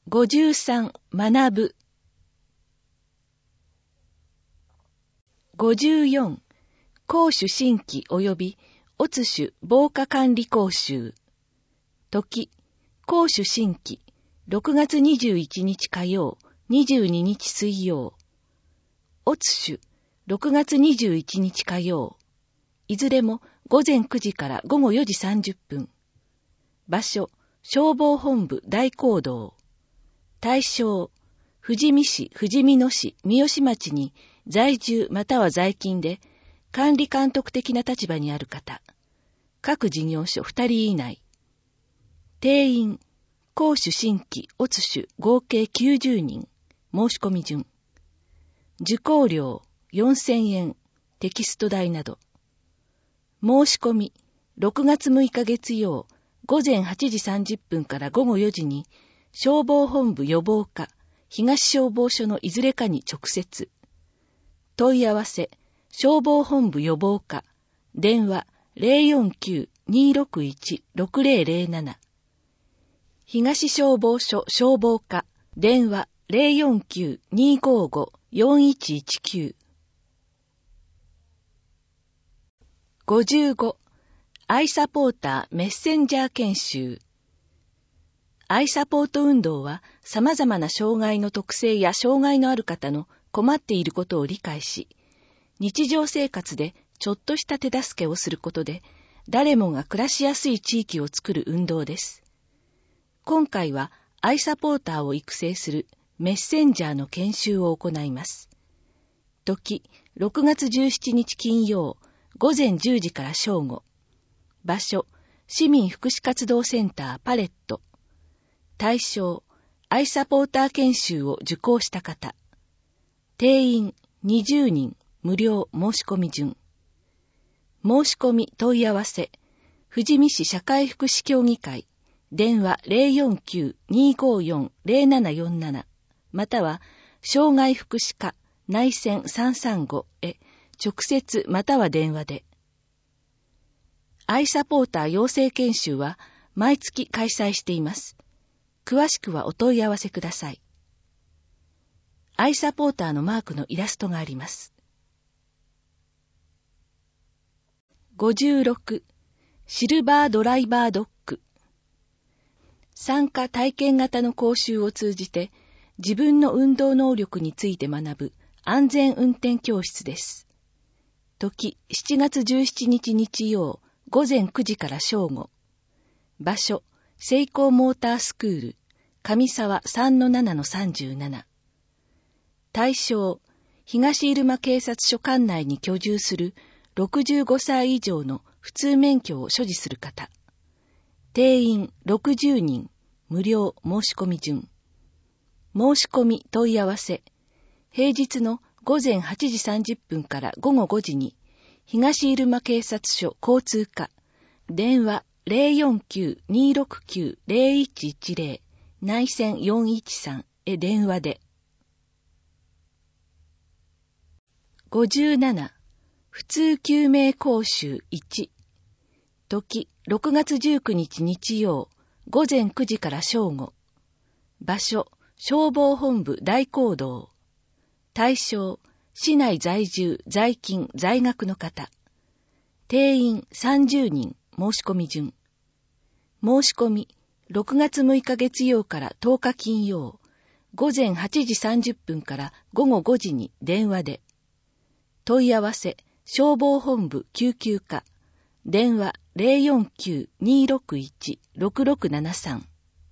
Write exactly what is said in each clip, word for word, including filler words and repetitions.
ごじゅうさん学ぶ。ごじゅうよん講主新規及び乙種防火管理講習。時、講主新規ろくがつにじゅういちにち火曜、にじゅうににち水曜。乙種ろくがつにじゅういちにち火曜。いずれもごぜんくじからごごよじさんじゅっぷん。場所、消防本部大講堂。対象、富士見市、富士見野市、三好町に在住または在勤で管理監督的な立場にある方。各事業所ふたり以内。定員、講主新規、乙種合計きゅうじゅうにん。申し込み順。受講料よんせんえん、テキスト代など。申し込み、ろくがつむいか月曜、ごぜんはちじさんじゅっぷんからごごよじに、消防本部予防課、東消防署のいずれかに直接。問い合わせ、消防本部予防課、電話 ゼロよんきゅう にーろくいち ろくゼロゼロなな。東消防署消防課、電話 ゼロよんきゅう にーごーご よんいちいちきゅう。ごじゅうごアイサポーターメッセンジャー研修。アイサポート運動は様々な障害の特性や障害のある方の困っていることを理解し、日常生活でちょっとした手助けをすることで、誰もが暮らしやすい地域を作る運動です。今回はアイサポーターを育成するメッセンジャーの研修を行います。時、ろくがつじゅうしちにち金曜、ごぜんじゅうじから正午。場所、市民福祉活動センターパレット。対象、アイサポーター研修を受講した方。定員にじゅうにん、無料申し込み順。申し込み問い合わせ、富士見市社会福祉協議会、電話 ゼロよんきゅう にーごーよん ゼロななよんなな、または、障害福祉課内線さんさんごへ直接または電話で。アイサポーター養成研修は毎月開催しています。詳しくはお問い合わせください。アイサポーターのマークのイラストがあります。ごじゅうろくシルバードライバードッグ。参加体験型の講習を通じて自分の運動能力について学ぶ安全運転教室です。時しちがつじゅうしちにち日曜ごぜんくじから正午。場所セイコーモータースクール上沢 さんのななのさんじゅうなな。対象東入間警察署管内に居住するろくじゅうごさい以上の普通免許を所持する方。定員ろくじゅうにん、無料申し込み順。申し込み問い合わせ、平日のごぜんはちじさんじゅっぷんからごごごじに、東入間警察署交通課、電話 ゼロよんきゅう にーろくきゅう ゼロいちいちゼロ、内線よんいちさんへ電話で。ごじゅうなな普通救命講習いち。時ろくがつじゅうくにち日曜ごぜんくじから正午。場所消防本部大講堂。対象市内在住在勤在学の方。定員さんじゅうにん申し込み順。申し込みろくがつむいか月曜からとおか金曜ごぜんはちじさんじゅっぷんからごごごじに電話で。問い合わせ消防本部救急課、電話 ゼロよんきゅう にーろくいち ろくろくななさん。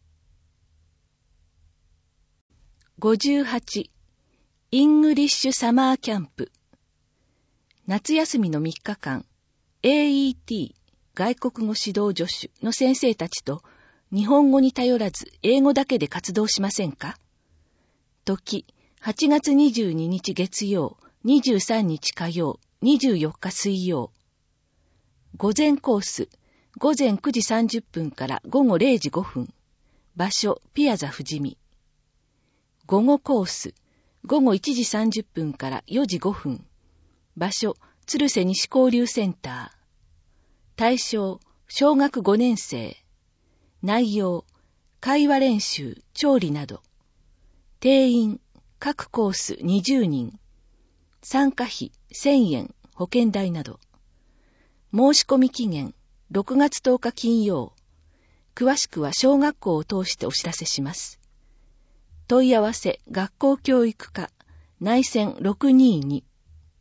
ごじゅうはちイングリッシュサマーキャンプ。夏休みのみっかかん エーイーティー 外国語指導助手の先生たちと日本語に頼らず英語だけで活動しませんか？時はちがつにじゅうににち月曜、にじゅうさんにち火曜、にじゅうよっか水曜。午前コース、ごぜんくじさんじゅっぷんからごごれいじごふん。場所、ピアザ富士見。午後コース、ごごいちじさんじゅっぷんからよじごふん。場所、鶴瀬西交流センター。対象、小学ごねん生。内容、 会話練習、調理など。定員、各コースにじゅうにん。参加費せんえん、保険代など。申し込み期限、ろくがつとおか金曜。詳しくは小学校を通してお知らせします。問い合わせ、学校教育課、内線ろくにーに。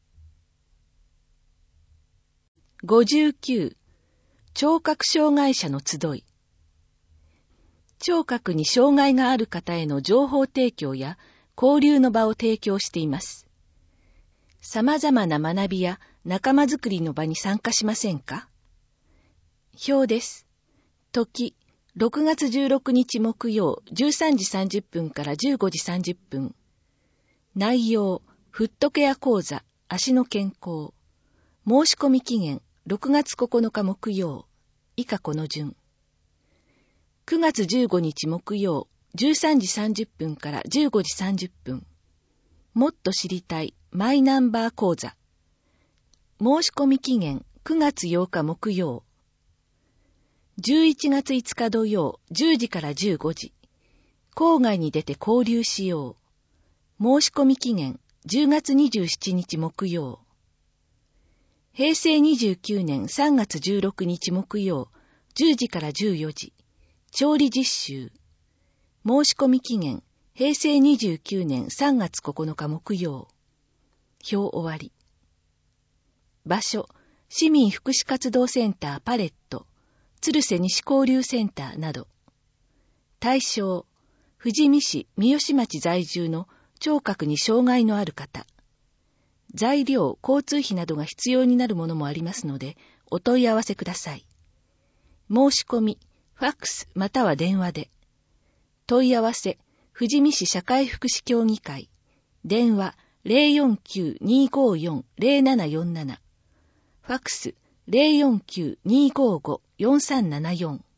ごじゅうきゅう、聴覚障害者の集い。聴覚に障害がある方への情報提供や交流の場を提供しています。様々な学びや仲間づくりの場に参加しませんか？表です。時、ろくがつじゅうろくにち木曜じゅうさんじさんじゅっぷんからじゅうごじさんじゅっぷん。内容、フットケア講座、足の健康。申し込み期限、ろくがつここのか木曜。以下この順。くがつじゅうごにち木曜、じゅうさんじさんじゅっぷんからじゅうごじさんじゅっぷん。もっと知りたいマイナンバー講座。申し込み期限くがつようか木曜。じゅういちがついつか土曜じゅうじからじゅうごじ。郊外に出て交流しよう。申し込み期限じゅうがつにじゅうしちにち木曜。へいせいにじゅうきゅうねんさんがつじゅうろくにち木曜じゅうじからじゅうよじ。調理実習。申し込み期限、へいせいにじゅうきゅうねんさんがつここのか木曜。表終わり。場所、市民福祉活動センターパレット、鶴瀬西交流センターなど。対象、富士見市三好町在住の聴覚に障害のある方。材料、交通費などが必要になるものもありますので、お問い合わせください。申し込み、ファックスまたは電話で。問い合わせ、富士見市社会福祉協議会。電話 ゼロよんきゅうにーごーよんゼロななよんなな。ファックス ゼロよんきゅうにーごーごよんさんななよん。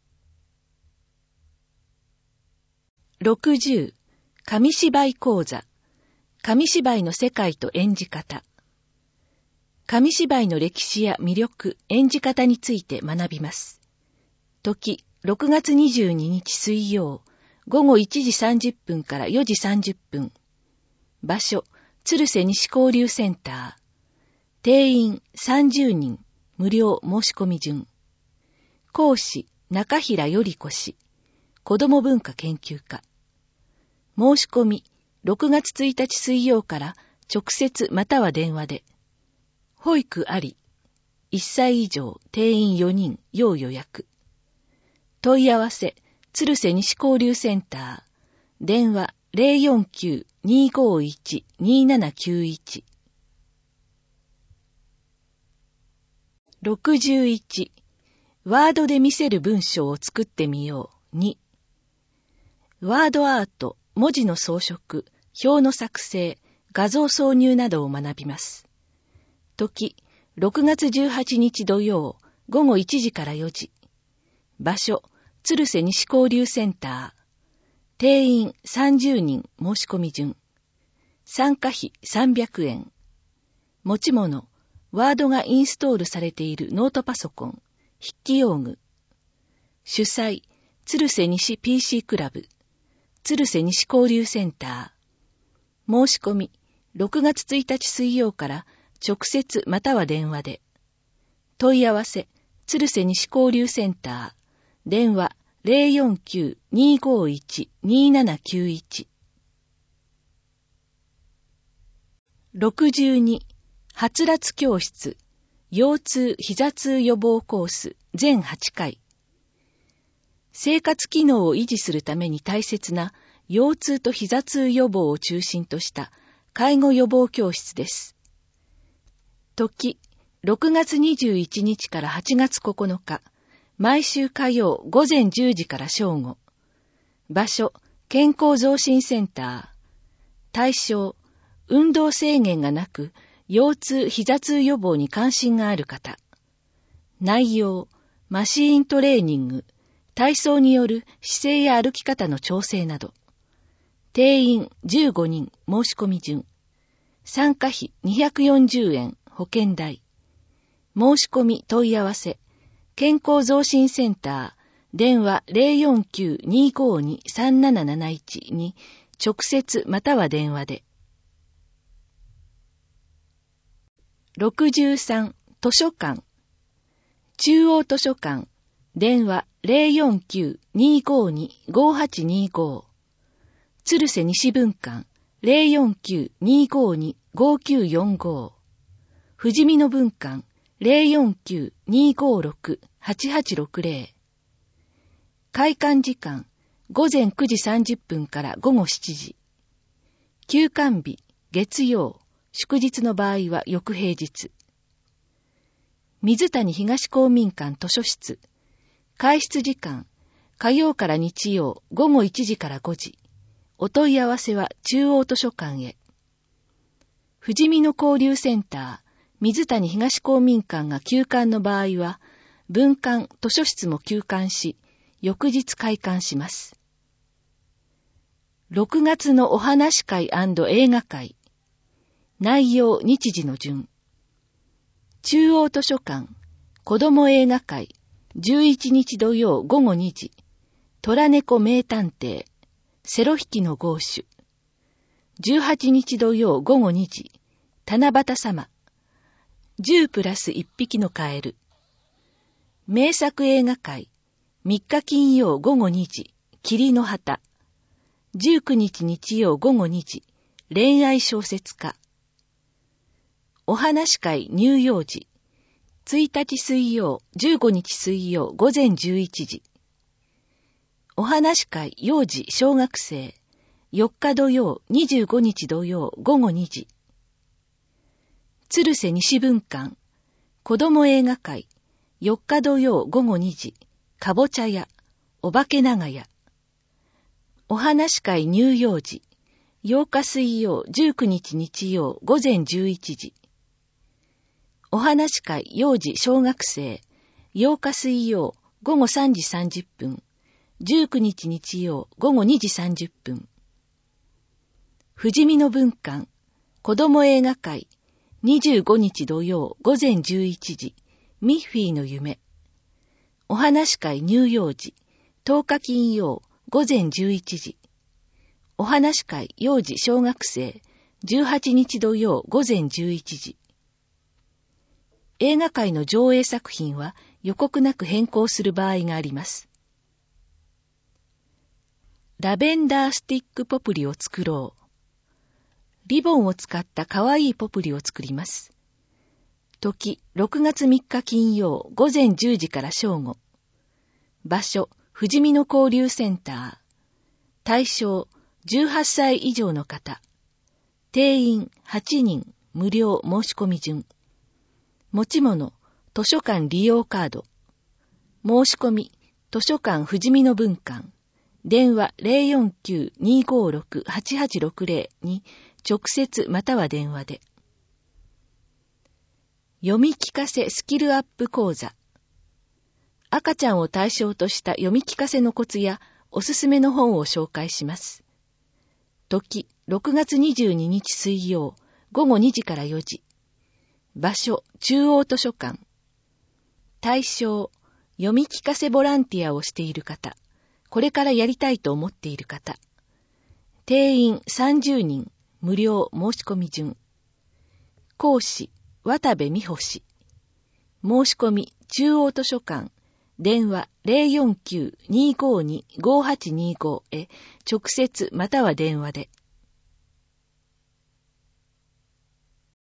ろくじゅう、紙芝居講座。紙芝居の世界と演じ方。紙芝居の歴史や魅力、演じ方について学びます。時、ろくがつにじゅうににち水曜、ごごいちじさんじゅっぷんからよじさんじゅっぷん。場所、鶴瀬西交流センター。定員さんじゅうにん、無料申し込み順。講師、中平より子氏。子ども文化研究家。申し込み、ろくがつついたち水曜から直接または電話で。保育あり。いっさい以上、定員よにん、要予約。問い合わせ、鶴瀬西交流センター。電話 ゼロよんきゅうにーごーいちにーななきゅういち。ろくじゅういち、ワードで見せる文章を作ってみよう。に、ワードアート、文字の装飾、表の作成、画像挿入などを学びます。時、ろくがつじゅうはちにち土曜、ごごいちじからよじ。場所、鶴瀬西交流センター。定員さんじゅうにん、申し込み順。参加費さんびゃくえん。持ち物、ワードがインストールされているノートパソコン、筆記用具。主催、鶴瀬西 ピーシー クラブ。鶴瀬西交流センター。申し込み、ろくがつついたち水曜から直接または電話で。問い合わせ、鶴瀬西交流センター。電話 ゼロよんきゅうにーごーいちにーななきゅういち。ろくじゅうに、はつらつ教室、腰痛・膝痛予防コース全はちかい。生活機能を維持するために大切な腰痛と膝痛予防を中心とした介護予防教室です。時、ろくがつにじゅういちにちからはちがつここのか、毎週火曜ごぜんじゅうじから正午。場所、健康増進センター。対象、運動制限がなく、腰痛・膝痛予防に関心がある方。内容、マシーントレーニング、体操による姿勢や歩き方の調整など。定員じゅうごにん、申し込み順。参加費にひゃくよんじゅうえん、保険代。申し込み問い合わせ。健康増進センタ電話 ゼロよんきゅう にーごーに さんなななないち に直接または電話で。ろくじゅうさん図書館。中央図書館。電話 ゼロよんきゅう にーごーに ごーはちにーごー。鶴瀬西文館。ゼロよんきゅう にーごーに ごーきゅうよんごー。富士見の文館。ゼロよんきゅう にーごーろく はちはちろくゼロ。開館時間、午前くじさんじゅっぷんから午後しちじ。休館日、月曜、祝日の場合は翌平日。水谷東公民館図書室。開室時間、火曜から日曜、午後いちじからごじ。お問い合わせは中央図書館へ。富士見の交流センター、水谷東公民館が休館の場合は、文館図書室も休館し、翌日開館します。ろくがつのお話会&映画会。内容日時の順。中央図書館、子ども映画会、じゅういちにち土曜午後にじ。虎猫名探偵、セロ引きの豪手。じゅうはちにち土曜午後にじ。七夕様。じゅうプラスいっぴきのカエル。名作映画会。みっか金曜午後にじ、霧の旗。じゅうくにち日曜午後にじ、恋愛小説家。お話会乳幼児。ついたち水曜、じゅうごにち水曜午前じゅういちじ。お話会幼児小学生。よっか土曜、にじゅうごにち土曜午後にじ。鶴瀬西文館。子ども映画会。よっか土曜午後にじ。かぼちゃ屋、お化け長屋。お話会乳幼児。ようか水曜、じゅうくにち日曜、午前じゅういちじ。お話会幼児小学生。ようか水曜、午後さんじさんじゅっぷん。じゅうくにち日曜、午後にじさんじゅっぷん。富士見の文館。子ども映画会。にじゅうごにち土曜、午前じゅういちじ。ミッフィーの夢。お話会乳幼児。とおか金曜、午前じゅういちじ。お話会幼児小学生。じゅうはちにち土曜、午前じゅういちじ。映画会の上映作品は予告なく変更する場合があります。ラベンダースティックポプリを作ろう。リボンを使ったかわいいポプリを作ります。時、ろくがつみっか金曜、午前じゅうじから正午。場所、富士見の交流センター。対象、じゅうはっさい以上の方。定員はちにん、無料申し込み順。持ち物、図書館利用カード。申し込み、図書館富士見の文館。電話 ゼロよんきゅう にーごーろく はちはちろくゼロ に直接または電話で。読み聞かせスキルアップ講座。赤ちゃんを対象とした読み聞かせのコツやおすすめの本を紹介します。時、ろくがつにじゅうににち水曜、午後にじからよじ。場所、中央図書館。対象、読み聞かせボランティアをしている方、これからやりたいと思っている方。定員さんじゅうにん、無料申し込み順。講師、渡部美穂氏。申し込み、中央図書館。電話 ゼロよんきゅう にーごーに ごーはちにーご へ直接または電話で。